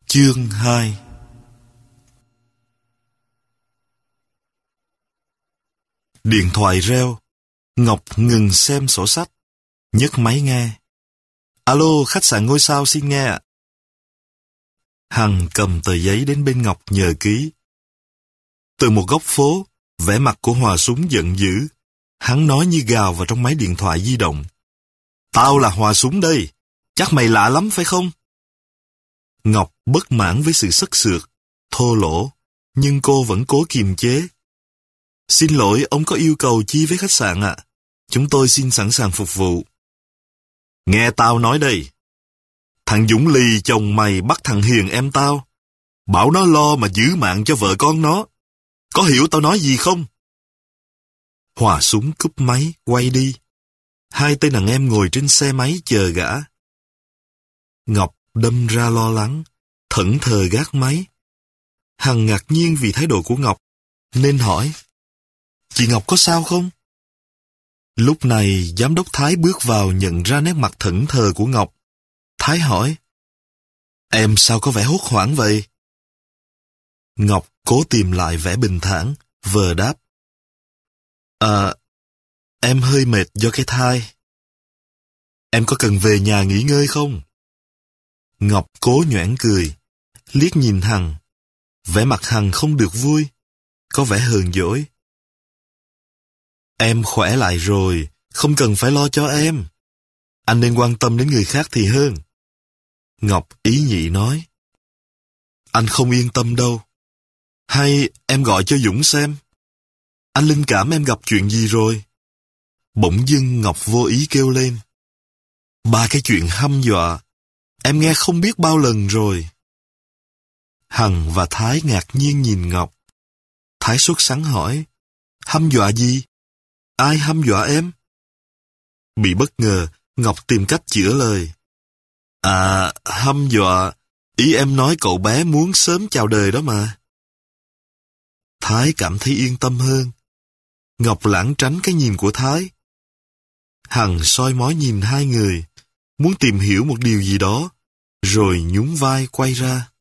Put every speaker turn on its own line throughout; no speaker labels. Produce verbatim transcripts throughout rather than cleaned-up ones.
Chương hai. Điện thoại reo. Ngọc ngừng xem sổ sách, nhấc máy nghe. Alo, khách sạn Ngôi Sao xin nghe ạ. Hằng cầm tờ giấy đến bên Ngọc nhờ ký. Từ một góc phố, vẻ mặt của Hòa Súng giận dữ. Hắn nói như gào vào trong máy điện thoại di động. Tao là Hòa Súng đây, chắc mày lạ lắm phải không? Ngọc bất mãn với sự sất sượt, thô lỗ, nhưng cô vẫn cố kiềm chế. Xin lỗi, ông có yêu cầu chi với khách sạn ạ? À? Chúng tôi xin sẵn sàng phục vụ. Nghe tao nói đây. Thằng Dũng lì chồng mày bắt thằng Hiền em tao. Bảo nó lo mà giữ mạng cho vợ con nó. Có hiểu tao nói gì không? Hòa Súng cúp máy, quay đi. Hai tên đàn em ngồi trên xe máy chờ gã. Ngọc đâm ra lo lắng, thẫn thờ gác máy. Hằng ngạc nhiên vì thái độ của Ngọc, nên hỏi, chị Ngọc có sao không? Lúc này, giám đốc Thái bước vào nhận ra nét mặt thẫn thờ của Ngọc. Thái hỏi, em sao có vẻ hốt hoảng vậy? Ngọc cố tìm lại vẻ bình thản, vờ đáp. À, em hơi mệt do cái thai. Em có cần về nhà nghỉ ngơi không? Ngọc cố nhoẻn cười, liếc nhìn Hằng. Vẻ mặt Hằng không được vui, có vẻ hờn dỗi. Em khỏe lại rồi, không cần phải lo cho em. Anh nên quan tâm đến người khác thì hơn. Ngọc ý nhị nói. Anh không yên tâm đâu. Hay em gọi cho Dũng xem. Anh linh cảm em gặp chuyện gì rồi? Bỗng dưng Ngọc vô ý kêu lên. Ba cái chuyện hăm dọa, em nghe không biết bao lần rồi. Hằng và Thái ngạc nhiên nhìn Ngọc. Thái sốt sắng hỏi, hăm dọa gì? Ai hăm dọa em? Bị bất ngờ, Ngọc tìm cách chữa lời. À, hăm dọa, ý em nói cậu bé muốn sớm chào đời đó mà. Thái cảm thấy yên tâm hơn. Ngọc lảng tránh cái nhìn của Thái. Hằng soi mói nhìn hai người, muốn tìm hiểu một điều gì đó, rồi nhún vai quay ra.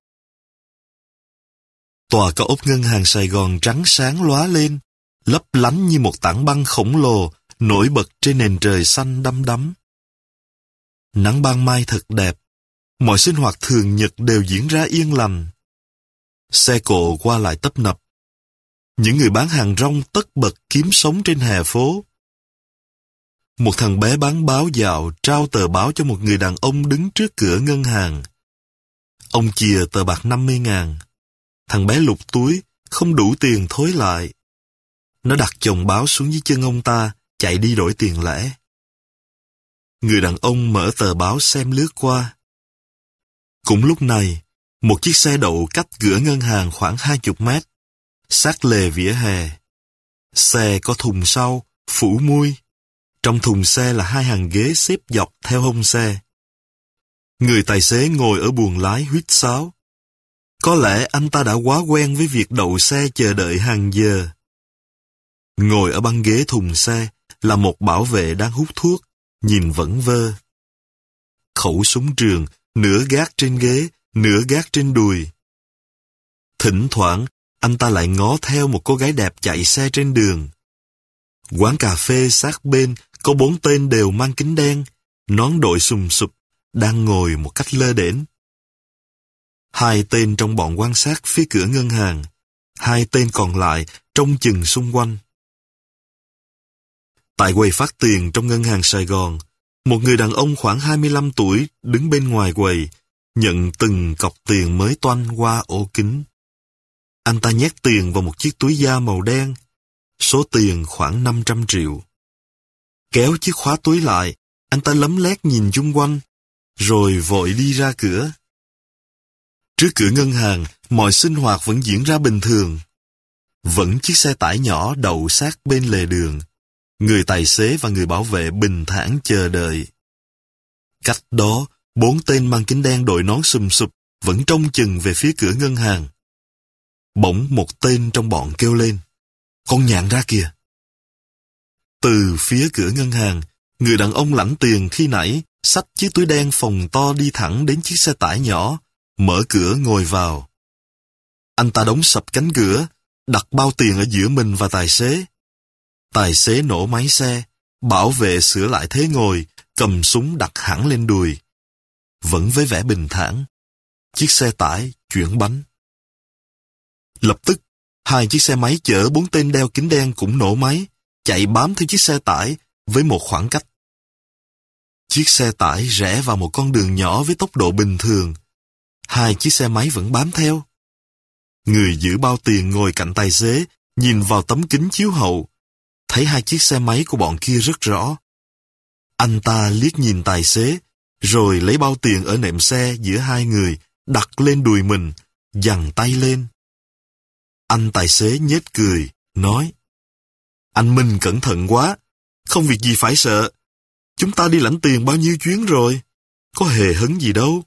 Tòa cao ốc ngân hàng Sài Gòn trắng sáng lóa lên, lấp lánh như một tảng băng khổng lồ nổi bật trên nền trời xanh đăm đắm. Nắng ban mai thật đẹp, mọi sinh hoạt thường nhật đều diễn ra yên lành. Xe cộ qua lại tấp nập. Những người bán hàng rong tất bật kiếm sống trên hè phố. Một thằng bé bán báo dạo trao tờ báo cho một người đàn ông đứng trước cửa ngân hàng. Ông chìa tờ bạc năm mươi ngàn. Thằng bé lục túi, không đủ tiền thối lại. Nó đặt chồng báo xuống dưới chân ông ta, chạy đi đổi tiền lẻ. Người đàn ông mở tờ báo xem lướt qua. Cũng lúc này, một chiếc xe đậu cách cửa ngân hàng khoảng hai chục mét, sát lề vỉa hè. Xe có thùng sau, phủ mui. Trong thùng xe là hai hàng ghế xếp dọc theo hông xe. Người tài xế ngồi ở buồng lái huýt sáo. Có lẽ anh ta đã quá quen với việc đậu xe chờ đợi hàng giờ. Ngồi ở băng ghế thùng xe là một bảo vệ đang hút thuốc, nhìn vẩn vơ. Khẩu súng trường, nửa gác trên ghế, nửa gác trên đùi. Thỉnh thoảng, anh ta lại ngó theo một cô gái đẹp chạy xe trên đường. Quán cà phê sát bên có bốn tên đều mang kính đen, nón đội sùm sụp, đang ngồi một cách lơ đễnh. Hai tên trong bọn quan sát phía cửa ngân hàng, hai tên còn lại trông chừng xung quanh. Tại quầy phát tiền trong ngân hàng Sài Gòn, một người đàn ông khoảng hai mươi lăm tuổi đứng bên ngoài quầy, nhận từng cọc tiền mới toanh qua ổ kính. Anh ta nhét tiền vào một chiếc túi da màu đen, số tiền khoảng năm trăm triệu. Kéo chiếc khóa túi lại, anh ta lấm lét nhìn chung quanh, rồi vội đi ra cửa. Trước cửa ngân hàng, mọi sinh hoạt vẫn diễn ra bình thường. Vẫn chiếc xe tải nhỏ đậu sát bên lề đường. Người tài xế và người bảo vệ bình thản chờ đợi. Cách đó, bốn tên mang kính đen đội nón sùm sụp vẫn trông chừng về phía cửa ngân hàng. Bỗng một tên trong bọn kêu lên, con nhạn ra kìa. Từ phía cửa ngân hàng, người đàn ông lãnh tiền khi nãy xách chiếc túi đen phồng to đi thẳng đến chiếc xe tải nhỏ, mở cửa ngồi vào. Anh ta đóng sập cánh cửa, đặt bao tiền ở giữa mình và tài xế. Tài xế nổ máy xe, bảo vệ sửa lại thế ngồi, cầm súng đặt hẳn lên đùi. Vẫn với vẻ bình thản, chiếc xe tải chuyển bánh. Lập tức, hai chiếc xe máy chở bốn tên đeo kính đen cũng nổ máy, chạy bám theo chiếc xe tải với một khoảng cách. Chiếc xe tải rẽ vào một con đường nhỏ với tốc độ bình thường. Hai chiếc xe máy vẫn bám theo. Người giữ bao tiền ngồi cạnh tài xế, nhìn vào tấm kính chiếu hậu, thấy hai chiếc xe máy của bọn kia rất rõ. Anh ta liếc nhìn tài xế, rồi lấy bao tiền ở nệm xe giữa hai người, đặt lên đùi mình, giằng tay lên. Anh tài xế nhếch cười, nói: Anh Minh cẩn thận quá, không việc gì phải sợ. Chúng ta đi lãnh tiền bao nhiêu chuyến rồi, có hề hấn gì đâu.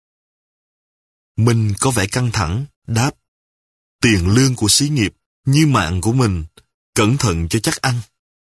Minh có vẻ căng thẳng, đáp: Tiền lương của xí nghiệp, như mạng của mình, cẩn thận cho chắc ăn.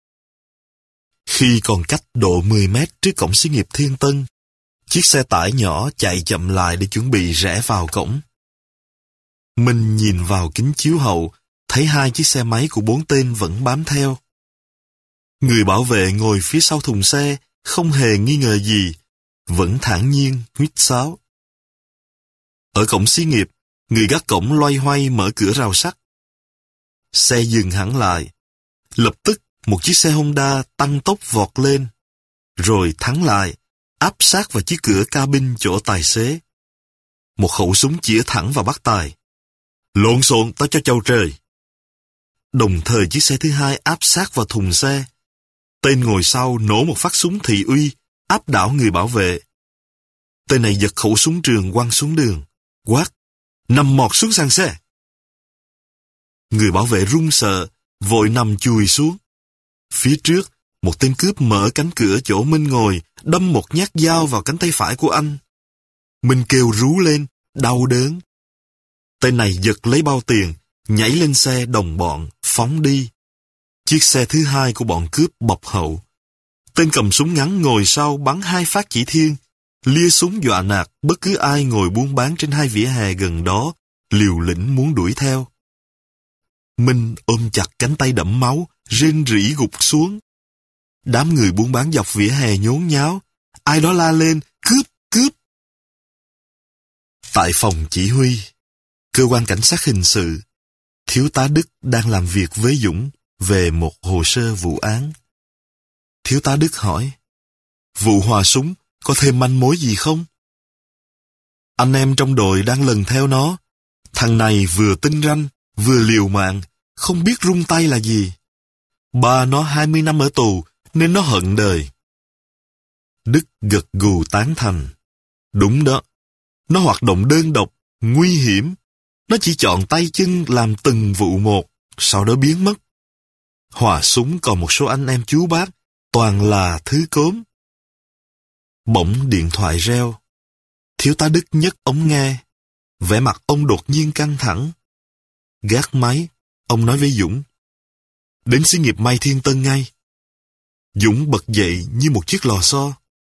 Khi còn cách độ mười mét trước cổng xí nghiệp Thiên Tân, chiếc xe tải nhỏ chạy chậm lại để chuẩn bị rẽ vào cổng. Minh nhìn vào kính chiếu hậu, thấy hai chiếc xe máy của bốn tên vẫn bám theo. Người bảo vệ ngồi phía sau thùng xe, không hề nghi ngờ gì, vẫn thản nhiên huýt sáo. Ở cổng xí nghiệp, người gác cổng loay hoay mở cửa rào sắt. Xe dừng hẳn lại. Lập tức, một chiếc xe Honda tăng tốc vọt lên, rồi thắng lại, áp sát vào chiếc cửa cabin chỗ tài xế. Một khẩu súng chĩa thẳng vào bác tài. Lộn xộn, tao cho châu trời. Đồng thời chiếc xe thứ hai áp sát vào thùng xe. Tên ngồi sau nổ một phát súng thị uy, áp đảo người bảo vệ. Tên này giật khẩu súng trường quăng xuống đường, quát: Nằm mọt xuống sang xe. Người bảo vệ run sợ, vội nằm chùi xuống. Phía trước, một tên cướp mở cánh cửa chỗ Minh ngồi, đâm một nhát dao vào cánh tay phải của anh. Minh kêu rú lên, đau đớn. Tên này giật lấy bao tiền, nhảy lên xe đồng bọn, phóng đi. Chiếc xe thứ hai của bọn cướp bọc hậu. Tên cầm súng ngắn ngồi sau bắn hai phát chỉ thiên, lia súng dọa nạt bất cứ ai ngồi buôn bán trên hai vỉa hè gần đó, liều lĩnh muốn đuổi theo. Minh ôm chặt cánh tay đẫm máu, rên rỉ gục xuống. Đám người buôn bán dọc vỉa hè nhốn nháo, ai đó la lên: Cướp! Cướp! Tại phòng chỉ huy, cơ quan cảnh sát hình sự, thiếu tá Đức đang làm việc với Dũng về một hồ sơ vụ án. Thiếu tá Đức hỏi: Vụ hòa súng có thêm manh mối gì không? Anh em trong đội đang lần theo nó. Thằng này vừa tinh ranh, vừa liều mạng, không biết rung tay là gì. Ba nó hai mươi năm ở tù, nên nó hận đời. Đức gật gù tán thành. Đúng đó, nó hoạt động đơn độc, nguy hiểm. Nó chỉ chọn tay chân làm từng vụ một, sau đó biến mất. Hòa súng còn một số anh em chú bác, toàn là thứ cốm. Bỗng điện thoại reo. Thiếu tá Đức nhấc ống nghe. Vẻ mặt ông đột nhiên căng thẳng. Gác máy, ông nói với Dũng: Đến xí nghiệp may Thiên Tân ngay. Dũng bật dậy như một chiếc lò xo.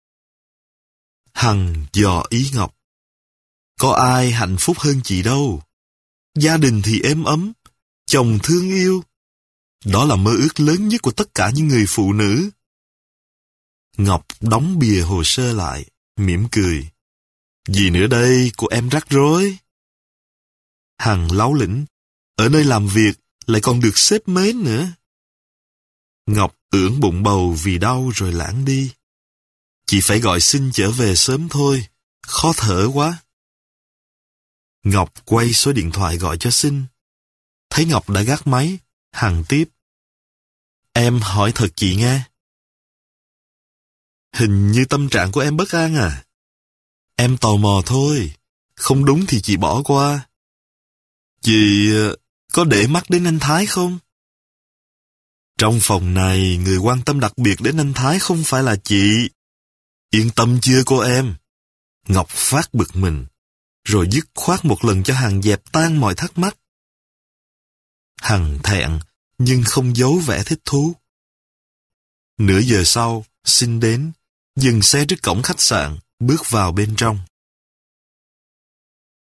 Hằng dò ý Ngọc: Có ai hạnh phúc hơn chị đâu. Gia đình thì êm ấm, chồng thương yêu. Đó là mơ ước lớn nhất của tất cả những người phụ nữ. Ngọc đóng bìa hồ sơ lại, mỉm cười. Gì nữa đây, của em rắc rối. Hằng láu lĩnh: Ở nơi làm việc lại còn được sếp mến nữa. Ngọc ưỡn bụng bầu vì đau rồi lãng đi. Chị phải gọi xin trở về sớm thôi, khó thở quá. Ngọc quay số điện thoại gọi cho Sinh. Thấy Ngọc đã gác máy, Hằng tiếp: Em hỏi thật chị nghe. Hình như tâm trạng của em bất an à? Em tò mò thôi, không đúng thì chị bỏ qua. Chị có để mắt đến anh Thái không? Trong phòng này, người quan tâm đặc biệt đến anh Thái không phải là chị. Yên tâm chưa cô em? Ngọc phát bực mình, rồi dứt khoát một lần cho Hằng dẹp tan mọi thắc mắc. Hằng thẹn, nhưng không giấu vẻ thích thú. Nửa giờ sau, Sinh đến, dừng xe trước cổng khách sạn, bước vào bên trong.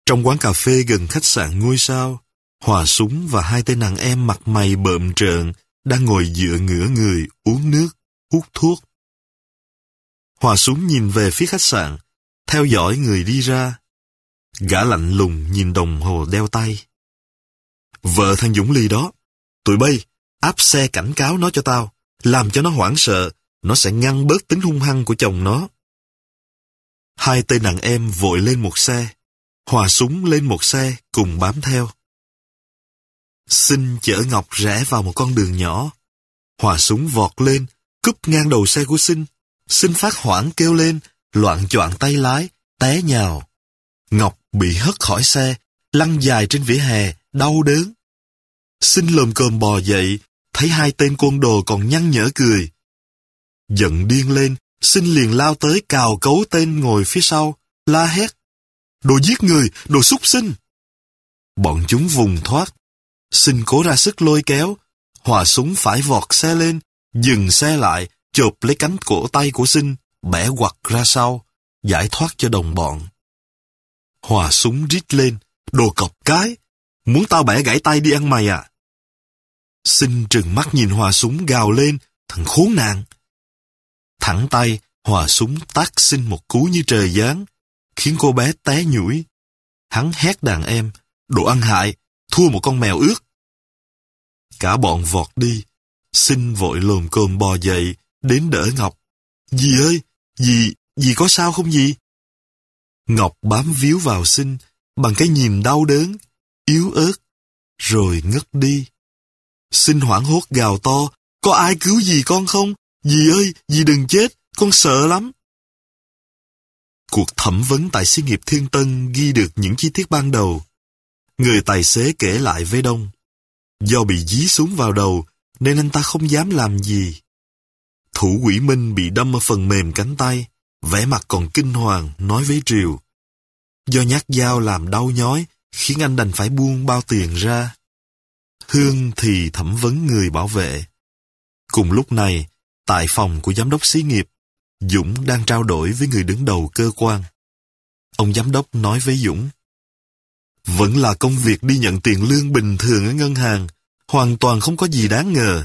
Trong quán cà phê gần khách sạn ngôi sao, Hòa Súng và hai tên đàn em mặt mày bợm trợn đang ngồi dựa ngửa người uống nước, hút thuốc. Hòa Súng nhìn về phía khách sạn, theo dõi người đi ra. Gã lạnh lùng nhìn đồng hồ đeo tay. Vợ thằng Dũng Ly đó, tụi bay, áp xe cảnh cáo nó cho tao, làm cho nó hoảng sợ, nó sẽ ngăn bớt tính hung hăng của chồng nó. Hai tên đàn em vội lên một xe, Hòa Súng lên một xe cùng bám theo. Sinh chở Ngọc rẽ vào một con đường nhỏ. Hòa Súng vọt lên, cúp ngang đầu xe của Sinh. Sinh phát hoảng kêu lên, loạng choạng tay lái, té nhào. Ngọc bị hất khỏi xe, lăn dài trên vỉa hè, đau đớn. Sinh lồm cồm bò dậy, thấy hai tên côn đồ còn nhăn nhở cười. Giận điên lên, Sinh liền lao tới cào cấu tên ngồi phía sau, la hét. Đồ giết người, đồ súc sinh. Bọn chúng vùng thoát. Sinh cố ra sức lôi kéo. Hòa Súng phải vọt xe lên, dừng xe lại, chộp lấy cánh cổ tay của Sinh, bẻ quặt ra sau, giải thoát cho đồng bọn. Hòa Súng rít lên, đồ cọc cái, muốn tao bẻ gãy tay đi ăn mày à? Sinh trừng mắt nhìn Hòa Súng gào lên, thằng khốn nạn. Thẳng tay, Hòa Súng tát Sinh một cú như trời giáng, khiến cô bé té nhũi. Hắn hét đàn em, đồ ăn hại, thua một con mèo ướt. Cả bọn vọt đi, Sinh vội lồm cồm bò dậy, đến đỡ Ngọc. Dì ơi, dì, dì có sao không dì? Ngọc bám víu vào Sinh, bằng cái nhìn đau đớn, yếu ớt, rồi ngất đi. Sinh hoảng hốt gào to, có ai cứu dì con không? Dì ơi, dì đừng chết, con sợ lắm. Cuộc thẩm vấn tại xí nghiệp Thiên Tân ghi được những chi tiết ban đầu. Người tài xế kể lại với Đông. Do bị dí súng vào đầu, nên anh ta không dám làm gì. Thủ quỹ Minh bị đâm ở phần mềm cánh tay, vẻ mặt còn kinh hoàng, nói với Triều. Do nhát dao làm đau nhói, khiến anh đành phải buông bao tiền ra. Hương thì thẩm vấn người bảo vệ. Cùng lúc này, tại phòng của giám đốc xí nghiệp, Dũng đang trao đổi với người đứng đầu cơ quan. Ông giám đốc nói với Dũng. Vẫn là công việc đi nhận tiền lương bình thường ở ngân hàng, hoàn toàn không có gì đáng ngờ.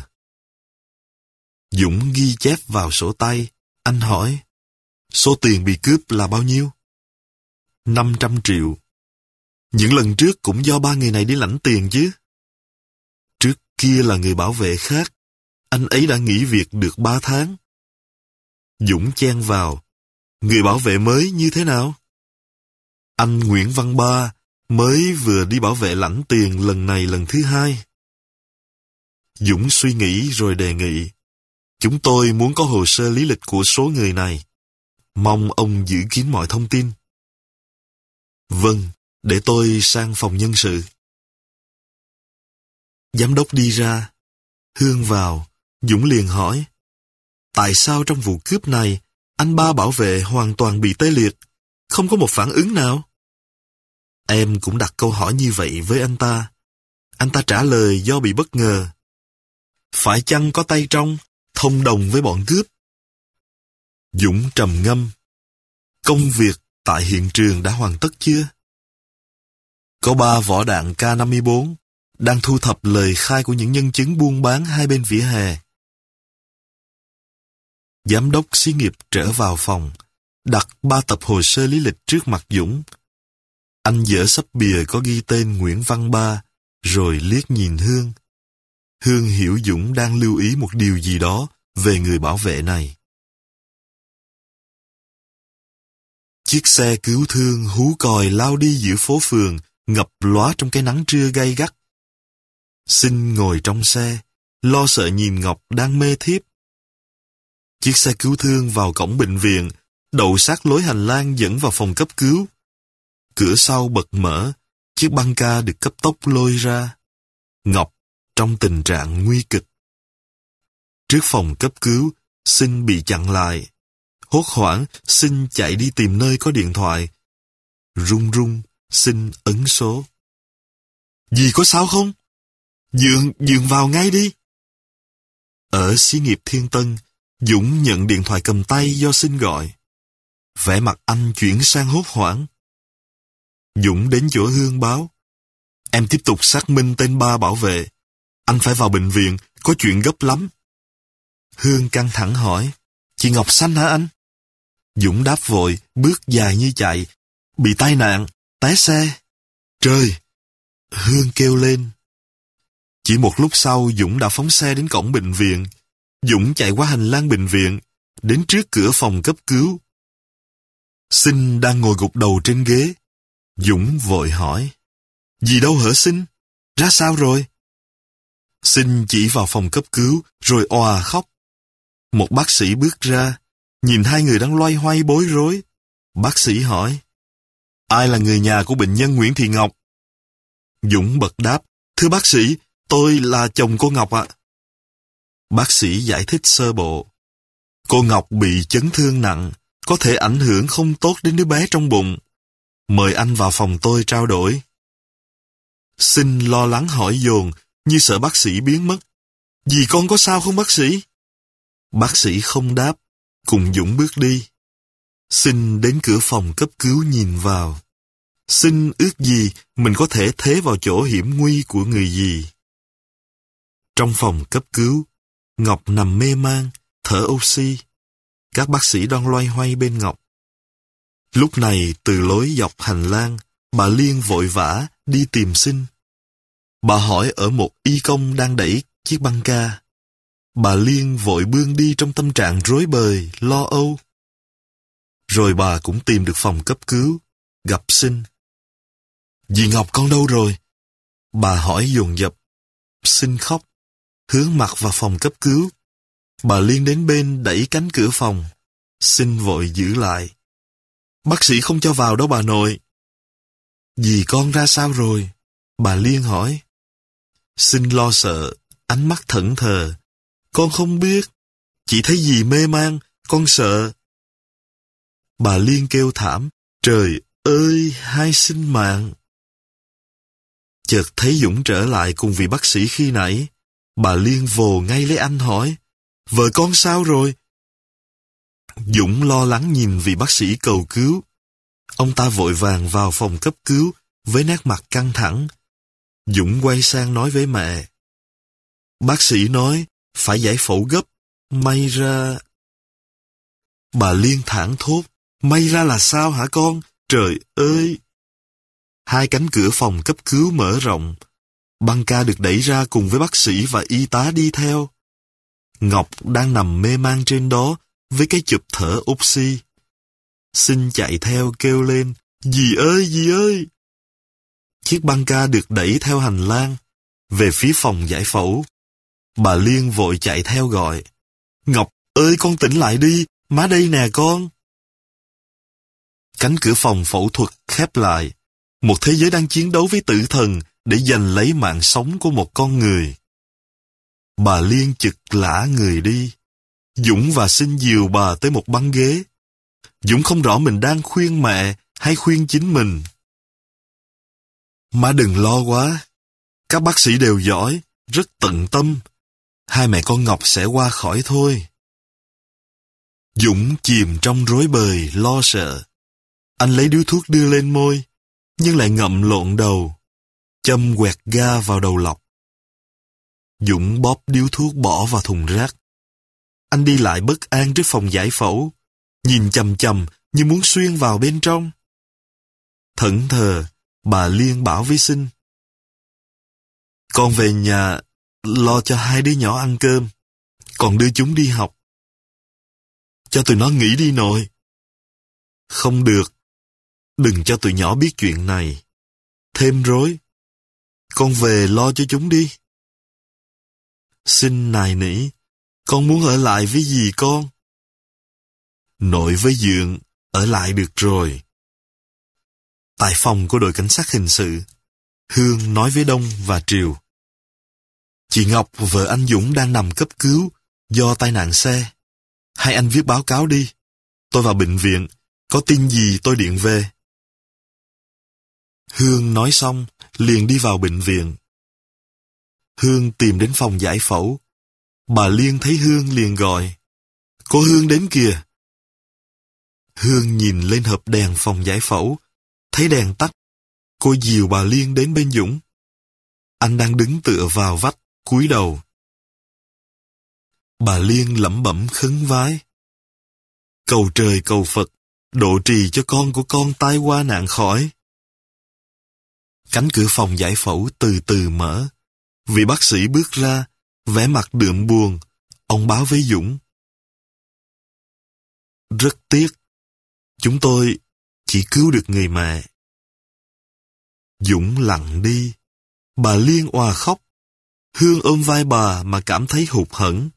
Dũng ghi chép vào sổ tay, anh hỏi, số tiền bị cướp là bao nhiêu? năm trăm triệu. Những lần trước cũng do ba người này đi lãnh tiền chứ. Trước kia là người bảo vệ khác, anh ấy đã nghỉ việc được ba tháng. Dũng chen vào, người bảo vệ mới như thế nào? Anh Nguyễn Văn Ba mới vừa đi bảo vệ lãnh tiền lần này lần thứ hai. Dũng suy nghĩ rồi đề nghị, chúng tôi muốn có hồ sơ lý lịch của số người này. Mong ông giữ kín mọi thông tin. Vâng, để tôi sang phòng nhân sự. Giám đốc đi ra. Hương vào, Dũng liền hỏi, tại sao trong vụ cướp này, anh Ba bảo vệ hoàn toàn bị tê liệt, không có một phản ứng nào? Em cũng đặt câu hỏi như vậy với anh ta. Anh ta trả lời do bị bất ngờ. Phải chăng có tay trong, thông đồng với bọn cướp? Dũng trầm ngâm. Công việc tại hiện trường đã hoàn tất chưa? Có ba vỏ đạn K năm mươi bốn đang thu thập lời khai của những nhân chứng buôn bán hai bên vỉa hè. Giám đốc xí nghiệp trở vào phòng, đặt ba tập hồ sơ lý lịch trước mặt Dũng. Anh dỡ sấp bìa có ghi tên Nguyễn Văn Ba, rồi liếc nhìn Hương. Hương hiểu Dũng đang lưu ý một điều gì đó về người bảo vệ này. Chiếc xe cứu thương hú còi lao đi giữa phố phường, ngập lóa trong cái nắng trưa gay gắt. Sinh ngồi trong xe, lo sợ nhìn Ngọc đang mê thiếp. Chiếc xe cứu thương vào cổng bệnh viện, đậu sát lối hành lang dẫn vào phòng cấp cứu. Cửa sau bật mở, chiếc băng ca được cấp tốc lôi ra. Ngọc trong tình trạng nguy kịch. Trước phòng cấp cứu, Sinh bị chặn lại. Hốt hoảng, Sinh chạy đi tìm nơi có điện thoại. Run run, Sinh ấn số. Dì có sao không? Dượng, dượng vào ngay đi. Ở xí nghiệp Thiên Tân, Dũng nhận điện thoại cầm tay do Sinh gọi. Vẻ mặt anh chuyển sang hốt hoảng. Dũng đến chỗ Hương báo. Em tiếp tục xác minh tên ba bảo vệ. Anh phải vào bệnh viện, có chuyện gấp lắm. Hương căng thẳng hỏi, chị Ngọc Xanh hả anh? Dũng đáp vội, bước dài như chạy. Bị tai nạn, té xe. Trời! Hương kêu lên. Chỉ một lúc sau, Dũng đã phóng xe đến cổng bệnh viện. Dũng chạy qua hành lang bệnh viện, đến trước cửa phòng cấp cứu. Sinh đang ngồi gục đầu trên ghế. Dũng vội hỏi, gì đâu hả Sinh? Ra sao rồi? Sinh chỉ vào phòng cấp cứu, rồi òa khóc. Một bác sĩ bước ra, nhìn hai người đang loay hoay bối rối. Bác sĩ hỏi, ai là người nhà của bệnh nhân Nguyễn Thị Ngọc? Dũng bật đáp, thưa bác sĩ, tôi là chồng cô Ngọc ạ. Bác sĩ giải thích sơ bộ. Cô Ngọc bị chấn thương nặng, có thể ảnh hưởng không tốt đến đứa bé trong bụng. Mời anh vào phòng tôi trao đổi. Sinh lo lắng hỏi dồn, như sợ bác sĩ biến mất. Dì con có sao không bác sĩ? Bác sĩ không đáp, cùng Dũng bước đi. Sinh đến cửa phòng cấp cứu nhìn vào. Sinh ước gì mình có thể thế vào chỗ hiểm nguy của người dì. Trong phòng cấp cứu, Ngọc nằm mê man, thở oxy. Các bác sĩ đang loay hoay bên Ngọc. Lúc này, từ lối dọc hành lang, bà Liên vội vã đi tìm Sinh. Bà hỏi ở một y công đang đẩy chiếc băng ca. Bà Liên vội bươn đi trong tâm trạng rối bời, lo âu. Rồi bà cũng tìm được phòng cấp cứu, gặp Sinh. Dì Ngọc con đâu rồi? Bà hỏi dồn dập. Sinh khóc, hướng mặt vào phòng cấp cứu. Bà Liên đến bên đẩy cánh cửa phòng. Sinh vội giữ lại. Bác sĩ không cho vào đâu bà nội. Dì con ra sao rồi? Bà Liên hỏi. Sinh lo sợ, ánh mắt thẫn thờ. Con không biết. Chỉ thấy dì mê man, con sợ. Bà Liên kêu thảm. Trời ơi, hai sinh mạng. Chợt thấy Dũng trở lại cùng vị bác sĩ khi nãy. Bà Liên vồ ngay lấy anh hỏi. Vợ con sao rồi? Dũng lo lắng nhìn vị bác sĩ cầu cứu. Ông ta vội vàng vào phòng cấp cứu với nét mặt căng thẳng. Dũng quay sang nói với mẹ. Bác sĩ nói phải giải phẫu gấp. May ra... Bà Liên thảng thốt. May ra là sao hả con? Trời ơi! Hai cánh cửa phòng cấp cứu mở rộng. Băng ca được đẩy ra cùng với bác sĩ và y tá đi theo. Ngọc đang nằm mê man trên đó với cái chụp thở oxy. Sinh chạy theo kêu lên, dì ơi, dì ơi! Chiếc băng ca được đẩy theo hành lang, về phía phòng giải phẫu. Bà Liên vội chạy theo gọi, Ngọc ơi con tỉnh lại đi, má đây nè con. Cánh cửa phòng phẫu thuật khép lại, một thế giới đang chiến đấu với tử thần để giành lấy mạng sống của một con người. Bà Liên chực lả người đi. Dũng và Sinh dìu bà tới một băng ghế. Dũng không rõ mình đang khuyên mẹ hay khuyên chính mình. Má đừng lo quá. Các bác sĩ đều giỏi, rất tận tâm. Hai mẹ con Ngọc sẽ qua khỏi thôi. Dũng chìm trong rối bời, lo sợ. Anh lấy điếu thuốc đưa lên môi, nhưng lại ngậm lộn đầu. Châm quẹt ga vào đầu lọc. Dũng bóp điếu thuốc bỏ vào thùng rác. Anh đi lại bất an trước phòng giải phẫu, nhìn chằm chằm như muốn xuyên vào bên trong. Thẫn thờ, bà Liên bảo với Sinh. Con về nhà lo cho hai đứa nhỏ ăn cơm, còn đưa chúng đi học. Cho tụi nó nghỉ đi nội. Không được, đừng cho tụi nhỏ biết chuyện này. Thêm rối. Con về lo cho chúng đi. Sinh nài nỉ, con muốn ở lại với dì con. Nội với Dượng, ở lại được rồi. Tại phòng của đội cảnh sát hình sự, Hương nói với Đông và Triều. Chị Ngọc, vợ anh Dũng đang nằm cấp cứu do tai nạn xe. Hai anh viết báo cáo đi. Tôi vào bệnh viện, có tin gì tôi điện về. Hương nói xong, liền đi vào bệnh viện. Hương tìm đến phòng giải phẫu. Bà Liên thấy Hương liền gọi. Cô Hương đến kìa. Hương nhìn lên hộp đèn phòng giải phẫu, thấy đèn tắt, Cô dìu bà Liên đến bên Dũng. Anh đang đứng tựa vào vách, cúi đầu. Bà Liên lẩm bẩm khấn vái. Cầu trời cầu Phật, độ trì cho con của con tai qua nạn khỏi. Cánh cửa phòng giải phẫu từ từ mở. Vị bác sĩ bước ra, vẻ mặt đượm buồn. Ông báo với Dũng. Rất tiếc, chúng tôi chỉ cứu được người mẹ. Dũng lặng đi. Bà Liên òa khóc. Hương ôm vai bà mà cảm thấy hụt hẫng.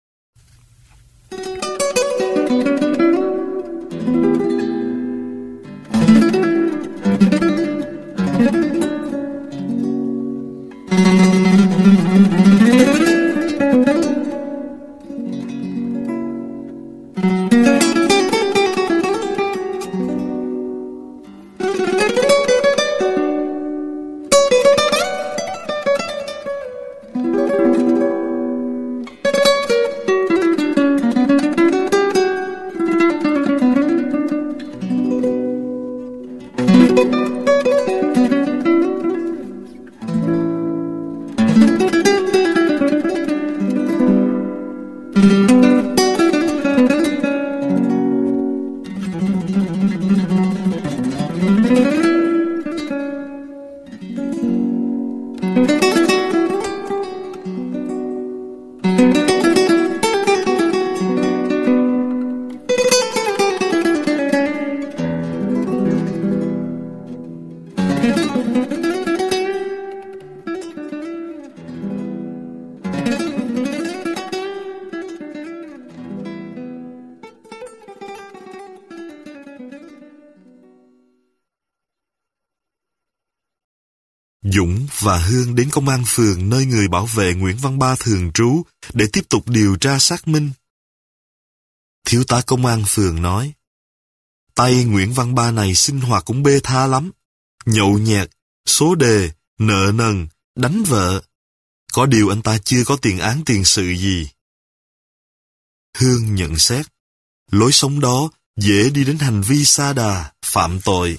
Dũng và Hương đến công an phường nơi người bảo vệ Nguyễn Văn Ba thường trú để tiếp tục điều tra xác minh. Thiếu tá công an phường nói, tay Nguyễn Văn Ba này sinh hoạt cũng bê tha lắm. Nhậu nhẹt, số đề, nợ nần, đánh vợ. Có điều anh ta chưa có tiền án tiền sự gì. Hương nhận xét, lối sống đó dễ đi đến hành vi sa đà, phạm tội.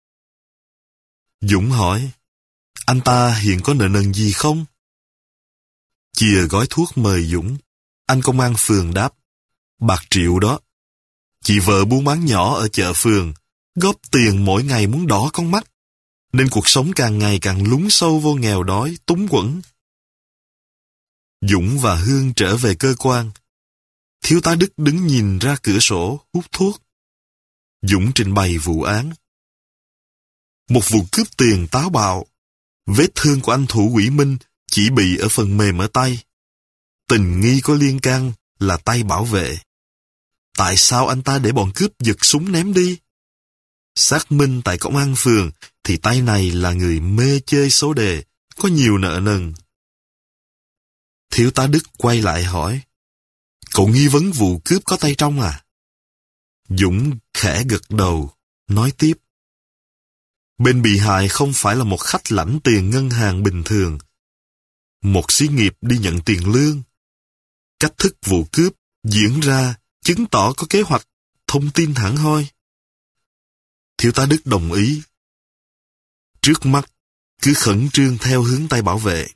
Dũng hỏi, anh ta hiện có nợ nần gì không? Chìa gói thuốc mời Dũng. Anh công an phường đáp, bạc triệu đó. Chị vợ buôn bán nhỏ ở chợ phường, góp tiền mỗi ngày muốn đỏ con mắt, nên cuộc sống càng ngày càng lún sâu vô nghèo đói, túng quẫn. Dũng và Hương trở về cơ quan. Thiếu tá Đức đứng nhìn ra cửa sổ, hút thuốc. Dũng trình bày vụ án. Một vụ cướp tiền táo bạo. Vết thương của anh thủ quỷ Minh chỉ bị ở phần mềm ở tay. Tình nghi có liên can là tay bảo vệ. Tại sao anh ta để bọn cướp giật súng ném đi? Xác minh tại công an phường thì tay này là người mê chơi số đề, có nhiều nợ nần. Thiếu tá Đức quay lại hỏi, cậu nghi vấn vụ cướp có tay trong à? Dũng khẽ gật đầu, nói tiếp. Bên bị hại không phải là một khách lãnh tiền ngân hàng bình thường. Một xí nghiệp đi nhận tiền lương. Cách thức vụ cướp diễn ra chứng tỏ có kế hoạch, thông tin hẳn hoi. Thiếu tá Đức đồng ý. Trước mắt, cứ khẩn trương theo hướng tay bảo vệ.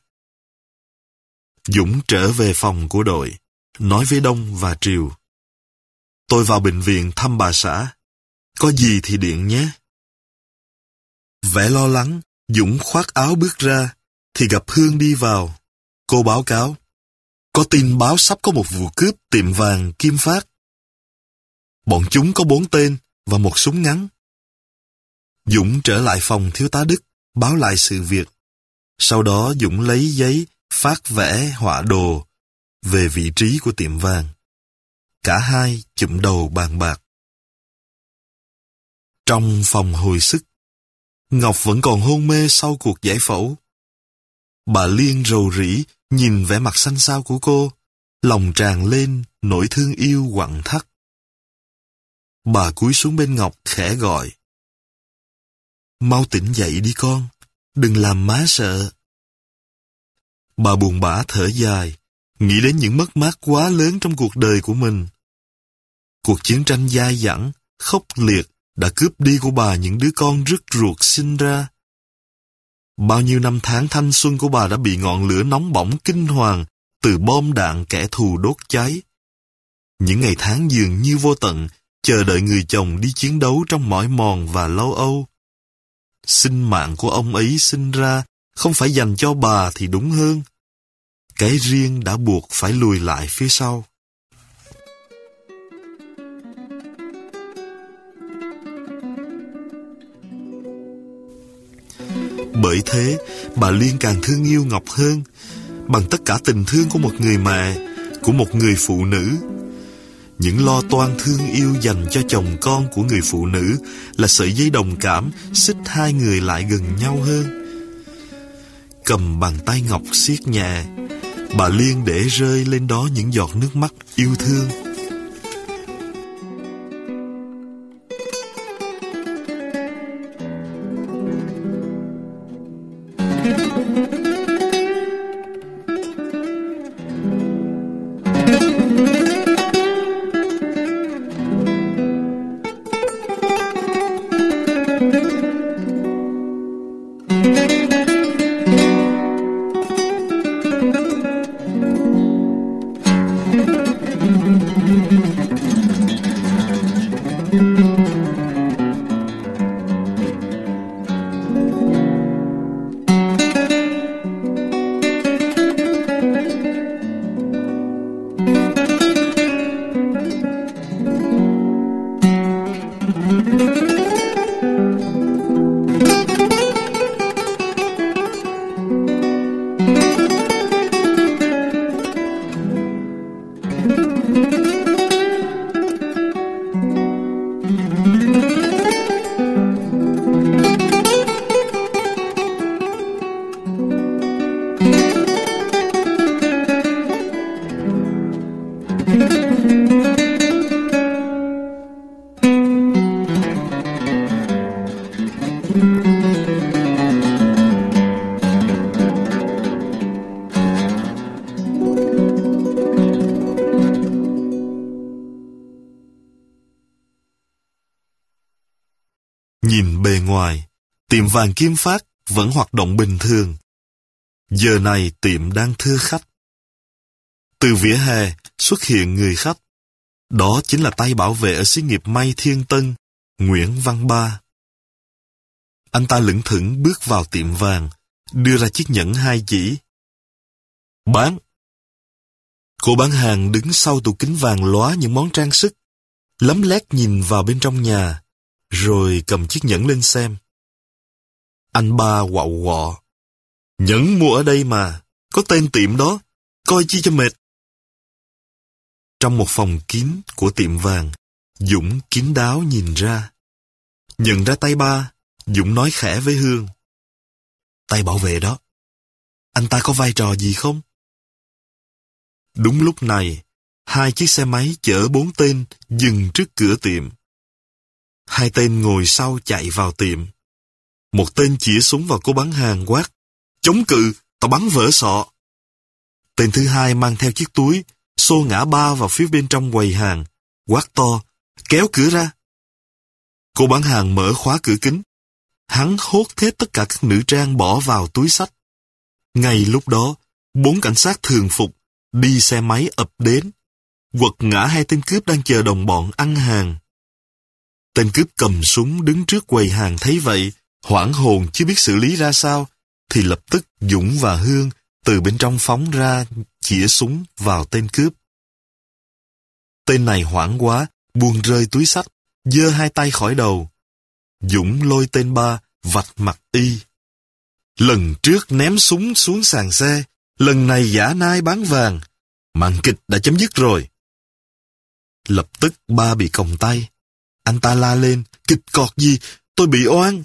Dũng trở về phòng của đội, nói với Đông và Triều. Tôi vào bệnh viện thăm bà xã. Có gì thì điện nhé. Vẻ lo lắng, Dũng khoác áo bước ra, thì gặp Hương đi vào. Cô báo cáo, có tin báo sắp có một vụ cướp tiệm vàng Kim Phát. Bọn chúng có bốn tên và một súng ngắn. Dũng trở lại phòng thiếu tá Đức, báo lại sự việc. Sau đó Dũng lấy giấy phát vẽ họa đồ về vị trí của tiệm vàng. Cả hai chụm đầu bàn bạc. Trong phòng hồi sức, Ngọc vẫn còn hôn mê sau cuộc giải phẫu. Bà Liên rầu rĩ nhìn vẻ mặt xanh xao của cô, lòng tràn lên nỗi thương yêu quặn thắt. Bà cúi xuống bên Ngọc khẽ gọi. Mau tỉnh dậy đi con, đừng làm má sợ. Bà buồn bã thở dài, nghĩ đến những mất mát quá lớn trong cuộc đời của mình. Cuộc chiến tranh dai dẳng, khốc liệt đã cướp đi của bà những đứa con rứt ruột sinh ra. Bao nhiêu năm tháng thanh xuân của bà đã bị ngọn lửa nóng bỏng kinh hoàng từ bom đạn kẻ thù đốt cháy. Những ngày tháng dường như vô tận, chờ đợi người chồng đi chiến đấu trong mỏi mòn và lo âu. Sinh mạng của ông ấy sinh ra không phải dành cho bà thì đúng hơn. Cái riêng đã buộc phải lùi lại phía sau. Bởi thế, bà Liên càng thương yêu Ngọc hơn, bằng tất cả tình thương của một người mẹ, của một người phụ nữ. Những lo toan thương yêu dành cho chồng con của người phụ nữ là sợi dây đồng cảm xích hai người lại gần nhau hơn. Cầm bàn tay Ngọc siết nhẹ, bà Liên để rơi lên đó những giọt nước mắt yêu thương. Nhìn bề ngoài, tiệm vàng Kim Phát vẫn hoạt động bình thường. Giờ này tiệm đang thưa khách. Từ vỉa hè xuất hiện người khách. Đó chính là tay bảo vệ ở xí nghiệp may Thiên Tân, Nguyễn Văn Ba. Anh ta lững thững bước vào tiệm vàng, đưa ra chiếc nhẫn hai chỉ. Bán. Cô bán hàng đứng sau tủ kính vàng lóa những món trang sức, lấm lét nhìn vào bên trong nhà, rồi cầm chiếc nhẫn lên xem. Anh Ba quạo quọ. Nhẫn mua ở đây mà, có tên tiệm đó, coi chi cho mệt. Trong một phòng kín của tiệm vàng, Dũng kín đáo nhìn ra. Nhận ra tay Ba, Dũng nói khẽ với Hương. Tay bảo vệ đó, anh ta có vai trò gì không? Đúng lúc này, hai chiếc xe máy chở bốn tên dừng trước cửa tiệm. Hai tên ngồi sau chạy vào tiệm. Một tên chĩa súng vào cô bán hàng quát. Chống cự, tao bắn vỡ sọ. Tên thứ hai mang theo chiếc túi, xô ngã Ba vào phía bên trong quầy hàng, quát to, kéo cửa ra. Cô bán hàng mở khóa cửa kính. Hắn hốt hết tất cả các nữ trang bỏ vào túi xách. Ngay lúc đó, bốn cảnh sát thường phục đi xe máy ập đến, quật ngã hai tên cướp đang chờ đồng bọn ăn hàng. Tên cướp cầm súng đứng trước quầy hàng thấy vậy, hoảng hồn chưa biết xử lý ra sao, thì lập tức Dũng và Hương từ bên trong phóng ra, chĩa súng vào tên cướp. Tên này hoảng quá, buông rơi túi xách, giơ hai tay khỏi đầu. Dũng lôi tên Ba, vạch mặt y. Lần trước ném súng xuống sàn xe, lần này giả nai bán vàng. Màn kịch đã chấm dứt rồi. Lập tức Ba bị còng tay. Anh ta la lên, kịch cọt gì, tôi bị oan.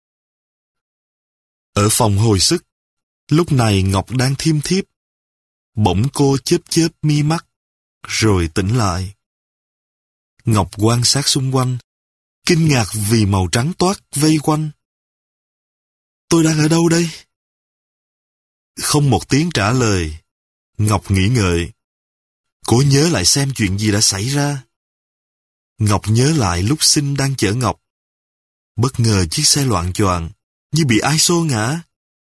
Ở phòng hồi sức, lúc này Ngọc đang thiêm thiếp. Bỗng cô chớp chớp mi mắt, rồi tỉnh lại. Ngọc quan sát xung quanh, kinh ngạc vì màu trắng toát vây quanh. Tôi đang ở đâu đây? Không một tiếng trả lời. Ngọc nghĩ ngợi. Cô nhớ lại xem chuyện gì đã xảy ra. Ngọc nhớ lại lúc Sinh đang chở Ngọc. Bất ngờ chiếc xe loạng choạng, như bị ai xô ngã.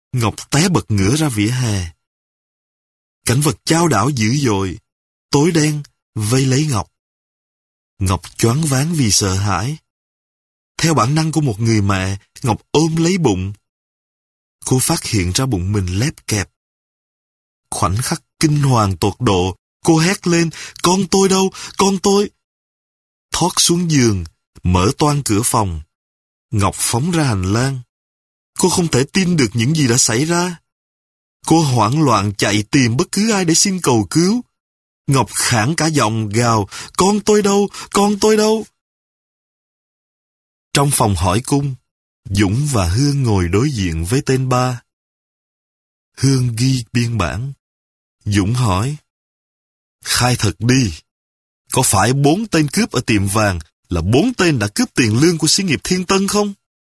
Ngọc té bật ngửa ra vỉa hè. Cảnh vật chao đảo dữ dội, tối đen, vây lấy Ngọc. Ngọc choáng váng vì sợ hãi. Theo bản năng của một người mẹ, Ngọc ôm lấy bụng. Cô phát hiện ra bụng mình lép kẹp. Khoảnh khắc kinh hoàng tột độ, cô hét lên, con tôi đâu, con tôi. Thoát xuống giường, mở toang cửa phòng. Ngọc phóng ra hành lang. Cô không thể tin được những gì đã xảy ra. Cô hoảng loạn chạy tìm bất cứ ai để xin cầu cứu. Ngọc khản cả giọng gào, con tôi đâu, con tôi đâu. Trong phòng hỏi cung, Dũng và Hương ngồi đối diện với tên ba. Hương ghi biên bản. Dũng hỏi, khai thật đi, có phải bốn tên cướp ở tiệm vàng là bốn tên đã cướp tiền lương của xí nghiệp Thiên Tân không?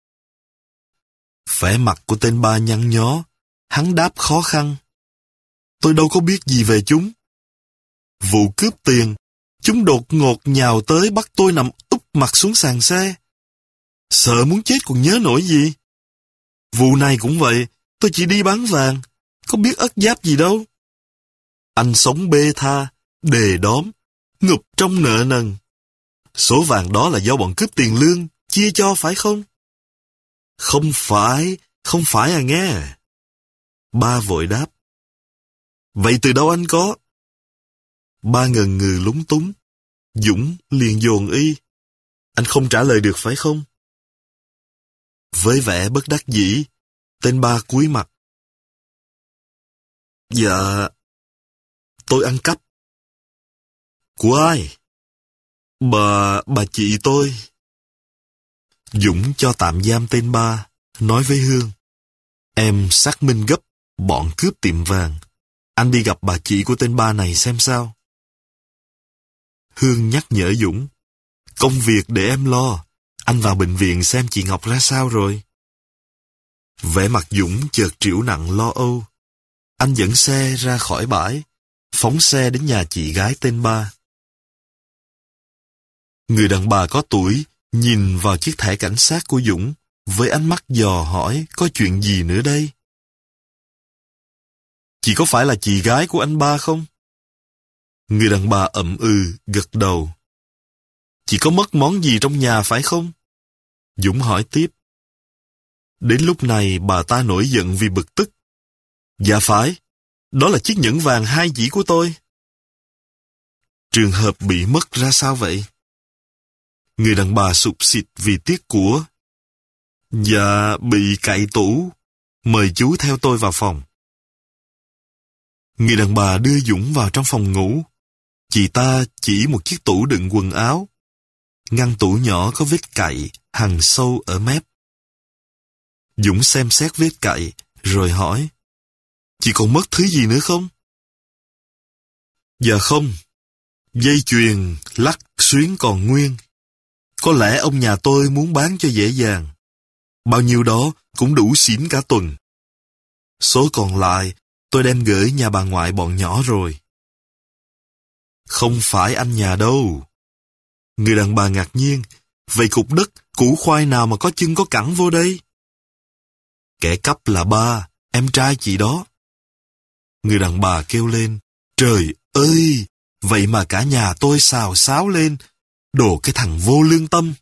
Vẻ mặt của tên ba nhăn nhó, hắn đáp khó khăn. Tôi đâu có biết gì về chúng. Vụ cướp tiền, chúng đột ngột nhào tới bắt tôi nằm úp mặt xuống sàn xe. Sợ muốn chết còn nhớ nổi gì. Vụ này cũng vậy, tôi chỉ đi bán vàng, có biết ất giáp gì đâu. Anh sống bê tha, đề đóm, ngụp trong nợ nần. Số vàng đó là do bọn cướp tiền lương, chia cho phải không? Không phải, không phải à nghe. Ba vội đáp. Vậy từ đâu anh có? Ba ngần ngừ lúng túng. Dũng liền dồn y. Anh không trả lời được phải không? Với vẻ bất đắc dĩ, tên ba cúi mặt. Dạ, tôi ăn cắp. Của ai? Bà, bà chị tôi. Dũng cho tạm giam tên ba, nói với Hương. Em xác minh gấp bọn cướp tiệm vàng. Anh đi gặp bà chị của tên ba này xem sao. Hương nhắc nhở Dũng. Công việc để em lo. Anh vào bệnh viện xem chị Ngọc ra sao rồi. Vẻ mặt Dũng chợt trĩu nặng lo âu. Anh dẫn xe ra khỏi bãi, phóng xe đến nhà chị gái tên ba. Người đàn bà có tuổi nhìn vào chiếc thẻ cảnh sát của Dũng với ánh mắt dò hỏi có chuyện gì nữa đây. Chị có phải là chị gái của anh ba không? Người đàn bà ậm ừ, gật đầu. Chị có mất món gì trong nhà phải không? Dũng hỏi tiếp. Đến lúc này bà ta nổi giận vì bực tức. Dạ phải, đó là chiếc nhẫn vàng hai chỉ của tôi. Trường hợp bị mất ra sao vậy? Người đàn bà sụp xịt vì tiếc của. Dạ, bị cậy tủ. Mời chú theo tôi vào phòng. Người đàn bà đưa Dũng vào trong phòng ngủ. Chị ta chỉ một chiếc tủ đựng quần áo. Ngăn tủ nhỏ có vết cậy, hằn sâu ở mép. Dũng xem xét vết cậy, rồi hỏi. Chị còn mất thứ gì nữa không? Dạ không. Dây chuyền, lắc, xuyến còn nguyên. Có lẽ ông nhà tôi muốn bán cho dễ dàng. Bao nhiêu đó cũng đủ xỉn cả tuần. Số còn lại tôi đem gửi nhà bà ngoại bọn nhỏ rồi. Không phải anh nhà đâu. Người đàn bà ngạc nhiên. Vậy cục đất, củ khoai nào mà có chân có cẳng vô đây? Kẻ cắp là ba, em trai chị đó. Người đàn bà kêu lên. Trời ơi, vậy mà cả nhà tôi xào xáo lên. Đồ cái thằng vô lương tâm.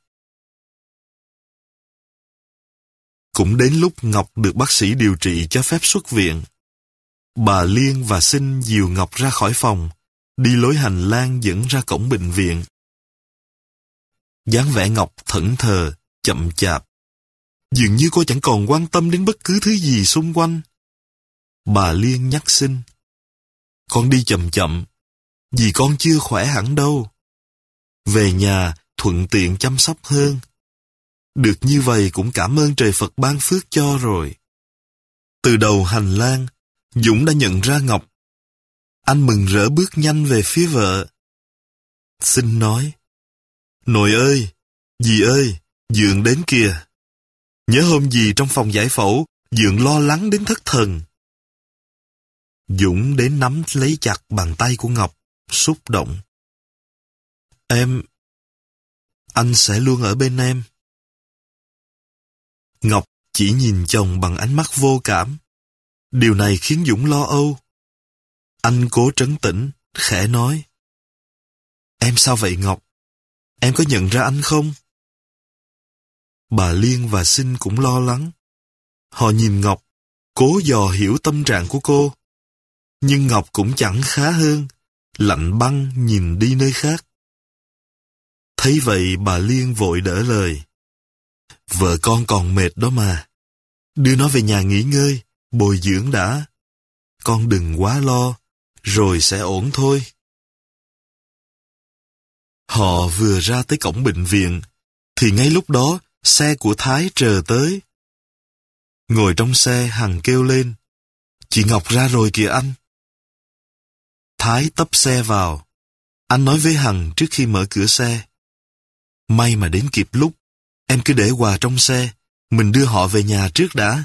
Cũng đến lúc Ngọc được bác sĩ điều trị cho phép xuất viện. Bà Liên và Sinh dìu Ngọc ra khỏi phòng, đi lối hành lang dẫn ra cổng bệnh viện. Dáng vẻ Ngọc thẫn thờ, chậm chạp. Dường như cô chẳng còn quan tâm đến bất cứ thứ gì xung quanh. Bà Liên nhắc Sinh. Con đi chậm chậm, vì con chưa khỏe hẳn đâu. Về nhà thuận tiện chăm sóc hơn. Được như vậy cũng cảm ơn trời Phật ban phước cho rồi. Từ đầu hành lang, Dũng đã nhận ra Ngọc. Anh mừng rỡ bước nhanh về phía vợ. Sinh nói. Nội ơi, dì ơi, Dượng đến kìa. Nhớ hôm dì trong phòng giải phẫu, Dượng lo lắng đến thất thần. Dũng đến nắm lấy chặt bàn tay của Ngọc, xúc động. Em, anh sẽ luôn ở bên em. Ngọc chỉ nhìn chồng bằng ánh mắt vô cảm. Điều này khiến Dũng lo âu. Anh cố trấn tĩnh, khẽ nói. Em sao vậy Ngọc? Em có nhận ra anh không? Bà Liên và Sinh cũng lo lắng. Họ nhìn Ngọc, cố dò hiểu tâm trạng của cô. Nhưng Ngọc cũng chẳng khá hơn, lạnh băng nhìn đi nơi khác. Thấy vậy bà Liên vội đỡ lời. Vợ con còn mệt đó mà. Đưa nó về nhà nghỉ ngơi, bồi dưỡng đã. Con đừng quá lo, rồi sẽ ổn thôi. Họ vừa ra tới cổng bệnh viện, thì ngay lúc đó xe của Thái chờ tới. Ngồi trong xe, Hằng kêu lên. Chị Ngọc ra rồi kìa anh. Thái tấp xe vào. Anh nói với Hằng trước khi mở cửa xe. May mà đến kịp lúc. Em cứ để quà trong xe. Mình đưa họ về nhà trước đã.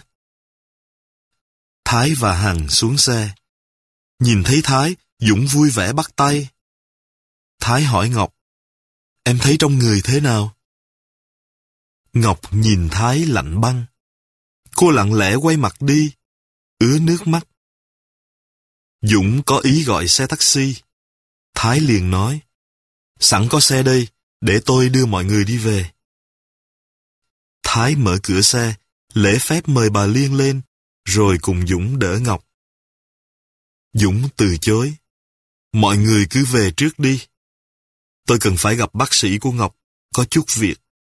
Thái và Hằng xuống xe. Nhìn thấy Thái, Dũng vui vẻ bắt tay. Thái hỏi Ngọc. Em thấy trong người thế nào? Ngọc nhìn Thái lạnh băng. Cô lặng lẽ quay mặt đi, ứa nước mắt. Dũng có ý gọi xe taxi. Thái liền nói. Sẵn có xe đây, để tôi đưa mọi người đi về. Thái mở cửa xe, lễ phép mời bà Liên lên, rồi cùng Dũng đỡ Ngọc. Dũng từ chối. Mọi người cứ về trước đi. Tôi cần phải gặp bác sĩ của Ngọc, có chút việc.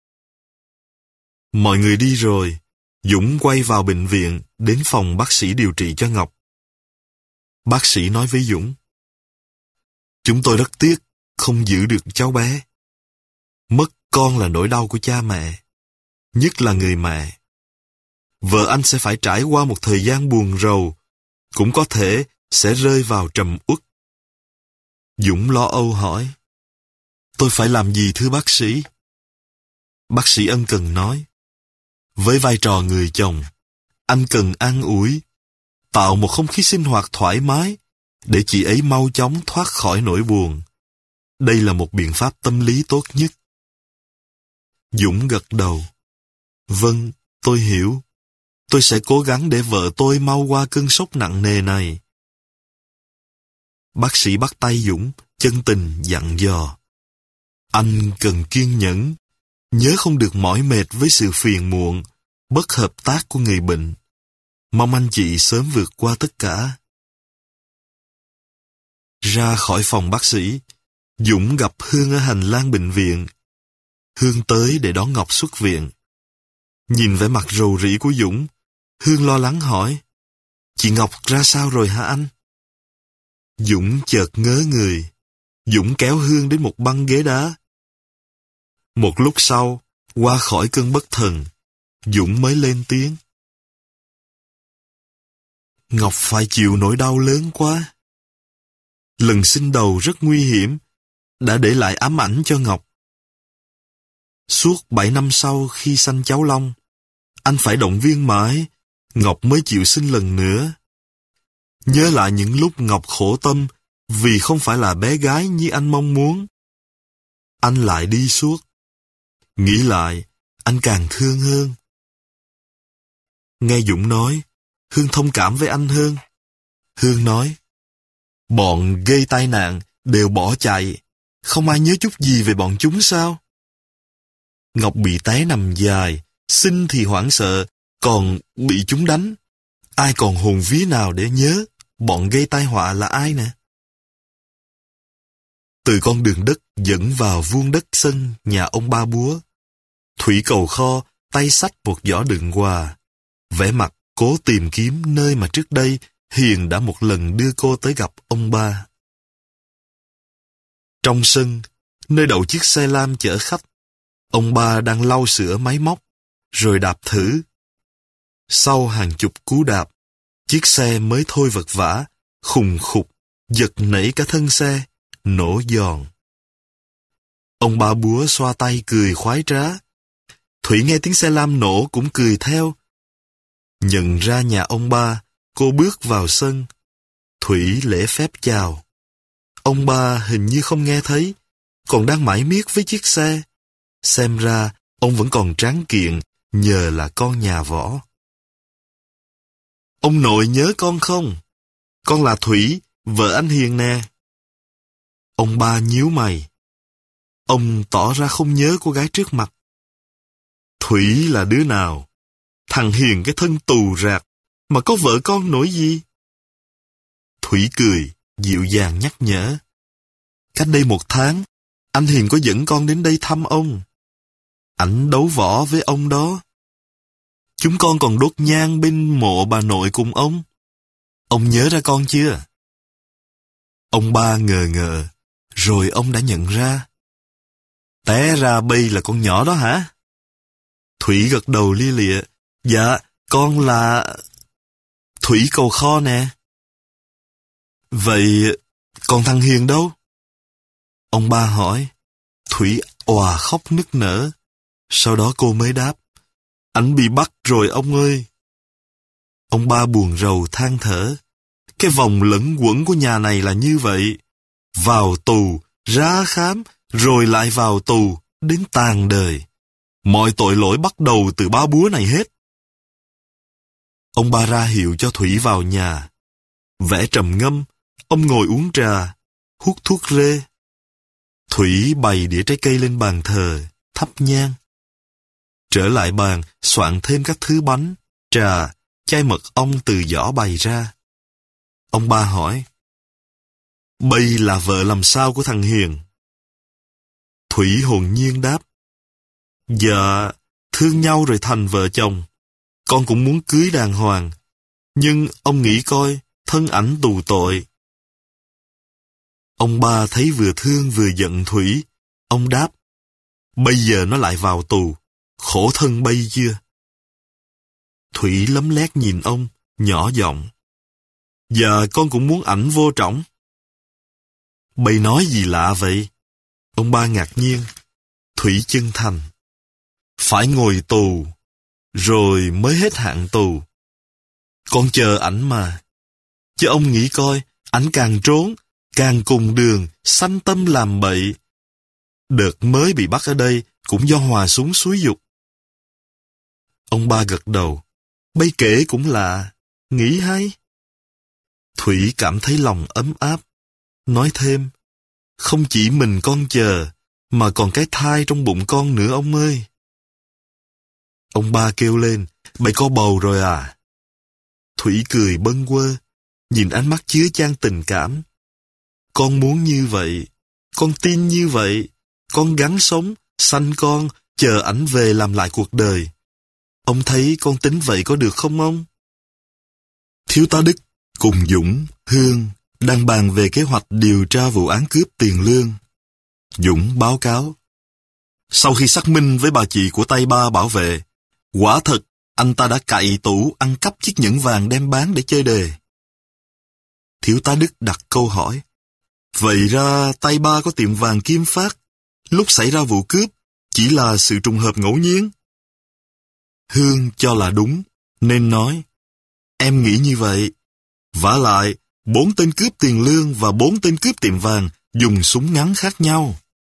Mọi người đi rồi, Dũng quay vào bệnh viện, đến phòng bác sĩ điều trị cho Ngọc. Bác sĩ nói với Dũng. Chúng tôi rất tiếc, không giữ được cháu bé. Mất con là nỗi đau của cha mẹ, nhất là người mẹ. Vợ anh sẽ phải trải qua một thời gian buồn rầu, cũng có thể sẽ rơi vào trầm uất. Dũng lo âu hỏi. Tôi phải làm gì thưa bác sĩ? Bác sĩ ân cần nói. Với vai trò người chồng, anh cần an ủi, tạo một không khí sinh hoạt thoải mái, để chị ấy mau chóng thoát khỏi nỗi buồn. Đây là một biện pháp tâm lý tốt nhất. Dũng gật đầu. Vâng, tôi hiểu. Tôi sẽ cố gắng để vợ tôi mau qua cơn sốc nặng nề này. Bác sĩ bắt tay Dũng, chân tình dặn dò. Anh cần kiên nhẫn, nhớ không được mỏi mệt với sự phiền muộn, bất hợp tác của người bệnh. Mong anh chị sớm vượt qua tất cả. Ra khỏi phòng bác sĩ, Dũng gặp Hương ở hành lang bệnh viện. Hương tới để đón Ngọc xuất viện. Nhìn vẻ mặt rầu rĩ của Dũng, Hương lo lắng hỏi. Chị Ngọc ra sao rồi hả anh? Dũng chợt ngớ người. Dũng kéo Hương đến một băng ghế đá. Một lúc sau, qua khỏi cơn bất thần, Dũng mới lên tiếng. Ngọc phải chịu nỗi đau lớn quá. Lần sinh đầu rất nguy hiểm, đã để lại ám ảnh cho Ngọc. Suốt bảy năm sau khi sanh cháu Long, anh phải động viên mãi, Ngọc mới chịu sinh lần nữa. Nhớ lại những lúc Ngọc khổ tâm vì không phải là bé gái như anh mong muốn. Anh lại đi suốt. Nghĩ lại, anh càng thương hơn. Nghe Dũng nói, Hương thông cảm với anh hơn. Hương nói, bọn gây tai nạn đều bỏ chạy, không ai nhớ chút gì về bọn chúng sao? Ngọc bị té nằm dài, Sinh thì hoảng sợ, còn bị chúng đánh. Ai còn hồn vía nào để nhớ bọn gây tai họa là ai nè? Từ con đường đất dẫn vào vuông đất sân nhà ông Ba Búa, Thủy cầu kho tay xách một giỏ đựng quà, vẻ mặt cố tìm kiếm nơi mà trước đây Hiền đã một lần đưa cô tới gặp ông Ba. Trong sân, nơi đậu chiếc xe lam chở khách, ông Ba đang lau sửa máy móc, rồi đạp thử. Sau hàng chục cú đạp, chiếc xe mới thôi vật vã, khùng khục, giật nảy cả thân xe, nổ giòn. Ông Ba Búa xoa tay cười khoái trá. Thủy nghe tiếng xe lam nổ cũng cười theo. Nhận ra nhà ông Ba, cô bước vào sân. Thủy lễ phép chào. Ông Ba hình như không nghe thấy, còn đang mải miết với chiếc xe. Xem ra, ông vẫn còn tráng kiện, nhờ là con nhà võ. Ông nội nhớ con không? Con là Thủy, vợ anh Hiền nè. Ông ba nhíu mày. Ông tỏ ra không nhớ cô gái trước mặt. Thủy là đứa nào? Thằng Hiền cái thân tù rạc, mà có vợ con nổi gì? Thủy cười, dịu dàng nhắc nhở. Cách đây một tháng, anh Hiền có dẫn con đến đây thăm ông. Ảnh đấu võ với ông đó. Chúng con còn đốt nhang bên mộ bà nội cùng ông. Ông nhớ ra con chưa? Ông ba ngờ ngợ, rồi ông đã nhận ra. Té ra bây là con nhỏ đó hả? Thủy gật đầu lia lịa. Dạ, con là... Thủy Cầu Kho nè. Vậy, còn thằng Hiền đâu? Ông ba hỏi. Thủy òa khóc nức nở. Sau đó cô mới đáp. Anh bị bắt rồi ông ơi. Ông ba buồn rầu than thở. Cái vòng lẫn quẩn của nhà này là như vậy. Vào tù, ra khám, rồi lại vào tù, đến tàn đời. Mọi tội lỗi bắt đầu từ ba búa này hết. Ông ba ra hiệu cho Thủy vào nhà. Vẻ trầm ngâm, ông ngồi uống trà, hút thuốc rê. Thủy bày đĩa trái cây lên bàn thờ, thắp nhang. Trở lại bàn, soạn thêm các thứ bánh, trà, chai mật ong từ giỏ bày ra. Ông ba hỏi. Bây là vợ làm sao của thằng Hiền? Thủy hồn nhiên đáp. Dạ, thương nhau rồi thành vợ chồng. Con cũng muốn cưới đàng hoàng. Nhưng ông nghĩ coi, thân ảnh tù tội. Ông ba thấy vừa thương vừa giận Thủy. Ông đáp. Bây giờ nó lại vào tù. Khổ thân bây chưa? Thủy lấm lét nhìn ông, nhỏ giọng. Giờ con cũng muốn ảnh vô trỏng. Bây nói gì lạ vậy? Ông ba ngạc nhiên. Thủy chân thành. Phải ngồi tù, rồi mới hết hạn tù. Con chờ ảnh mà. Chứ ông nghĩ coi, ảnh càng trốn, càng cùng đường, sanh tâm làm bậy. Đợt mới bị bắt ở đây cũng do Hòa súng xúi giục. Ông ba gật đầu. Bây kể cũng lạ, nghĩ hay. Thủy cảm thấy lòng ấm áp. Nói thêm, không chỉ mình con chờ, mà còn cái thai trong bụng con nữa ông ơi. Ông ba kêu lên, bây có bầu rồi à? Thủy cười bâng quơ, nhìn ánh mắt chứa chan tình cảm. Con muốn như vậy, con tin như vậy, con gắng sống, sanh con, chờ ảnh về làm lại cuộc đời. Ông thấy con tính vậy có được không ông? Thiếu tá Đức cùng Dũng, Hương đang bàn về kế hoạch điều tra vụ án cướp tiền lương. Dũng báo cáo. Sau khi xác minh với bà chị của tay ba bảo vệ, quả thật anh ta đã cậy tủ ăn cắp chiếc nhẫn vàng đem bán để chơi đề. Thiếu tá Đức đặt câu hỏi. Vậy ra tay ba có tiệm vàng Kim Phát, lúc xảy ra vụ cướp chỉ là sự trùng hợp ngẫu nhiên? Hương cho là đúng, nên nói. Em nghĩ như vậy. Vả lại, bốn tên cướp tiền lương và bốn tên cướp tiệm vàng dùng súng ngắn khác nhau.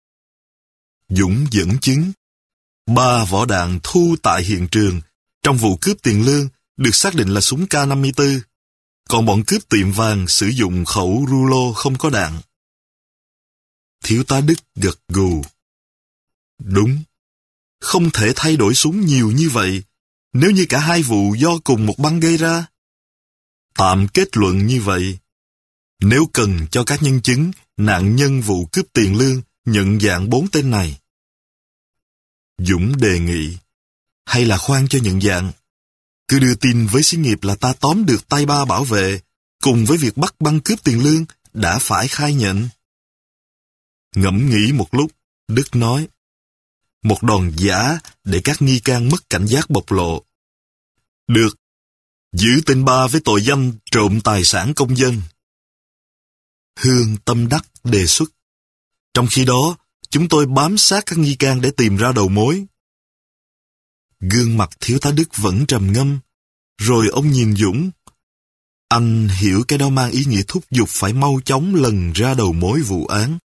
Dũng dẫn chứng. Ba vỏ đạn thu tại hiện trường trong vụ cướp tiền lương được xác định là súng K năm mươi tư, còn bọn cướp tiệm vàng sử dụng khẩu rulo không có đạn. Thiếu tá Đức gật gù. Đúng, không thể thay đổi súng nhiều như vậy nếu như cả hai vụ do cùng một băng gây ra. Tạm kết luận như vậy. Nếu cần cho các nhân chứng, nạn nhân vụ cướp tiền lương nhận dạng bốn tên này. Dũng đề nghị, hay là khoan cho nhận dạng. Cứ đưa tin với xí nghiệp là ta tóm được tay ba bảo vệ, cùng với việc bắt băng cướp tiền lương, đã phải khai nhận. Ngẫm nghĩ một lúc, Đức nói, một đòn giả để các nghi can mất cảnh giác bộc lộ. Được, giữ tên ba với tội danh trộm tài sản công dân. Hương tâm đắc đề xuất. Trong khi đó, chúng tôi bám sát các nghi can để tìm ra đầu mối. Gương mặt thiếu tá Đức vẫn trầm ngâm, rồi ông nhìn Dũng. Anh hiểu cái đó mang ý nghĩa thúc giục phải mau chóng lần ra đầu mối vụ án.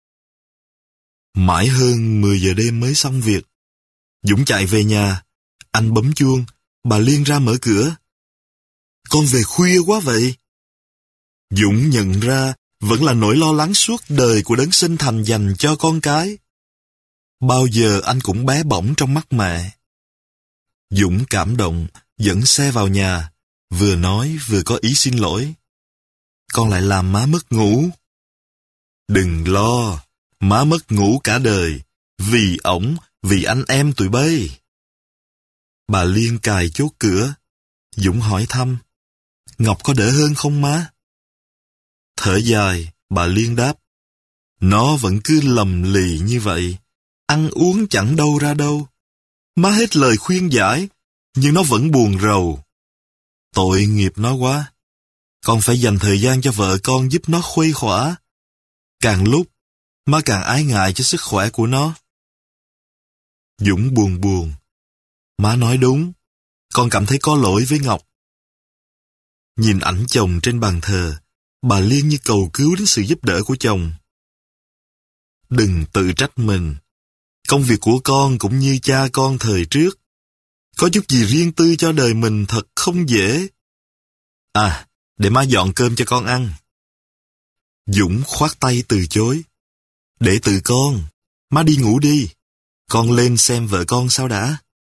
Mãi hơn mười giờ đêm mới xong việc. Dũng chạy về nhà, anh bấm chuông, bà Liên ra mở cửa. con về khuya quá vậy. Dũng nhận ra vẫn là nỗi lo lắng suốt đời của đấng sinh thành dành cho con cái. Bao giờ anh cũng bé bỏng trong mắt mẹ. Dũng cảm động, dẫn xe vào nhà, vừa nói vừa có ý xin lỗi. Con lại làm má mất ngủ. Đừng lo, má mất ngủ cả đời, vì ổng, vì anh em tụi bay. Bà Liên cài chốt cửa. Dũng hỏi thăm, Ngọc có đỡ hơn không má? Thở dài, bà Liên đáp, nó vẫn cứ lầm lì như vậy, ăn uống chẳng đâu ra đâu. Má hết lời khuyên giải, nhưng nó vẫn buồn rầu. Tội nghiệp nó quá. Con phải dành thời gian cho vợ con giúp nó khuây khỏa. Càng lúc, má càng ái ngại cho sức khỏe của nó. Dũng buồn buồn. Má nói đúng, con cảm thấy có lỗi với Ngọc. Nhìn ảnh chồng trên bàn thờ, bà Liên như cầu cứu đến sự giúp đỡ của chồng. Đừng tự trách mình. Công việc của con cũng như cha con thời trước. Có chút gì riêng tư cho đời mình thật không dễ. À, để má dọn cơm cho con ăn. Dũng khoát tay từ chối. Để từ con, má đi ngủ đi. Con lên xem vợ con sao đã.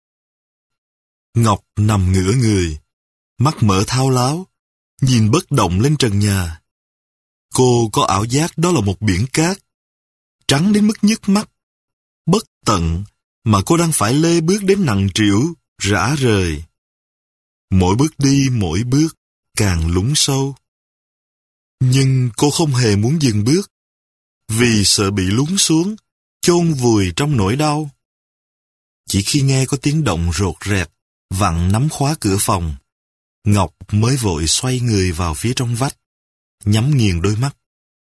Ngọc nằm ngửa người, mắt mở thao láo, nhìn bất động lên trần nhà. Cô có ảo giác đó là một biển cát, trắng đến mức nhức mắt, bất tận mà cô đang phải lê bước đến nặng trĩu, rã rời. Mỗi bước đi mỗi bước càng lún sâu. Nhưng cô không hề muốn dừng bước, vì sợ bị lún xuống, chôn vùi trong nỗi đau. Chỉ khi nghe có tiếng động rột rẹt, vặn nắm khóa cửa phòng, Ngọc mới vội xoay người vào phía trong vách, nhắm nghiền đôi mắt.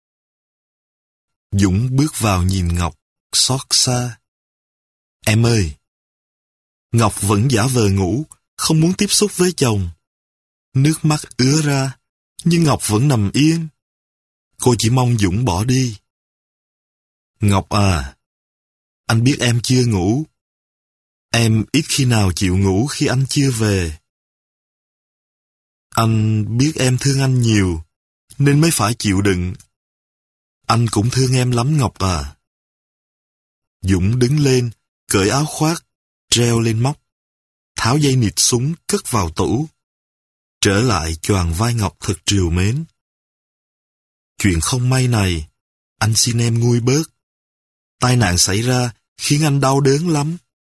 Dũng bước vào nhìn Ngọc, xót xa. Em ơi! Ngọc vẫn giả vờ ngủ, không muốn tiếp xúc với chồng. Nước mắt ứa ra, nhưng Ngọc vẫn nằm yên. Cô chỉ mong Dũng bỏ đi. Ngọc à, anh biết em chưa ngủ. Em ít khi nào chịu ngủ khi anh chưa về. Anh biết em thương anh nhiều, nên mới phải chịu đựng. Anh cũng thương em lắm Ngọc à. Dũng đứng lên, cởi áo khoác, treo lên móc, tháo dây nịt súng cất vào tủ. Trở lại choàng vai Ngọc thật trìu mến. Chuyện không may này, anh xin em nguôi bớt. Tai nạn xảy ra khiến anh đau đớn lắm.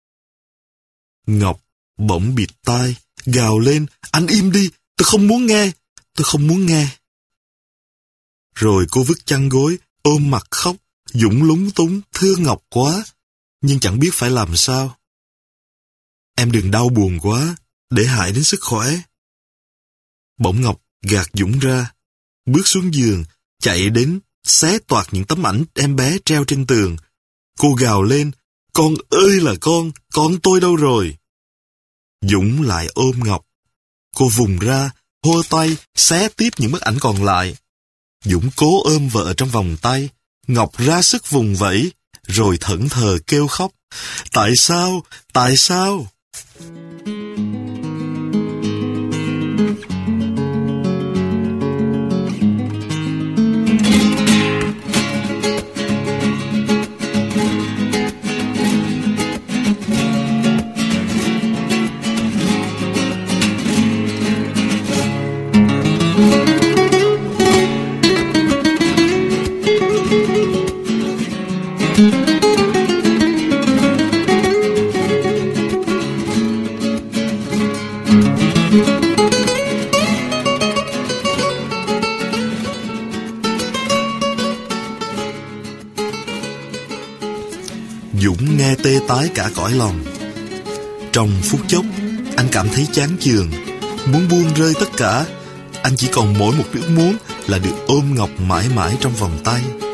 Ngọc bỗng bịt tai, gào lên, anh im đi, tôi không muốn nghe, tôi không muốn nghe. Rồi cô vứt chăn gối, ôm mặt khóc. Dũng lúng túng, thương Ngọc quá, nhưng chẳng biết phải làm sao. Em đừng đau buồn quá, để hại đến sức khỏe. Bỗng Ngọc gạt Dũng ra, bước xuống giường, chạy đến, xé toạc những tấm ảnh em bé treo trên tường. Cô gào lên, con ơi là con, con tôi đâu rồi? Dũng lại ôm Ngọc. Cô vùng ra, hô tay, xé tiếp những bức ảnh còn lại. Dũng cố ôm vợ trong vòng tay. Ngọc ra sức vùng vẫy, rồi thẫn thờ kêu khóc. Tại sao? Tại sao? Dũng nghe tê tái cả cõi lòng. Trong phút chốc, anh cảm thấy chán chường, muốn buông rơi tất cả. Anh chỉ còn mỗi một ước muốn là được ôm Ngọc mãi mãi trong vòng tay.